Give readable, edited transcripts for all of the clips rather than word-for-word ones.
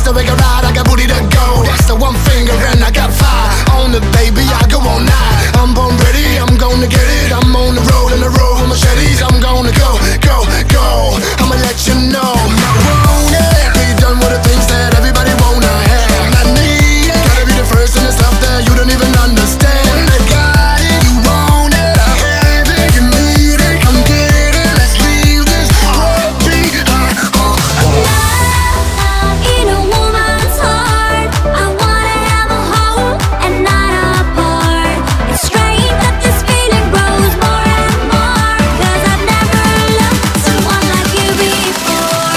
to make a ride, I got booty to go. That's the one finger and I got five. On the baby, I go all night. I'm born ready, I'm gonna get it. I'm on the road with machetes. I'm gonna go, go, go. I'ma let you know I'm not wrong, yeah. Be done with the things that everybody wanna have. Not me, yeah. Gotta be the first in the stuff that you don't even understand. When I got it, you want it, I have it, you need it, come get it. Let's leave this road behind. In a woman's heart, I wanna have a home and not apart. It's strange that this feeling grows more and more, 'cause I've never loved someone like you before.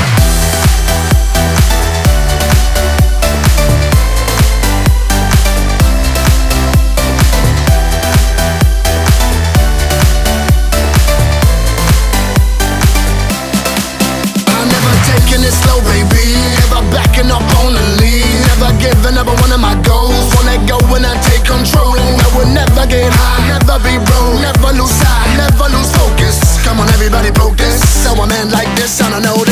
I'm never taking it slow, baby. Never backing up on the lead. Never giving up on one of my goals. Won't let go when I take control. And I will never get high, never be broke, never lose sight, never lose focus. Come on, everybody, broke this. So a man like this, I don't know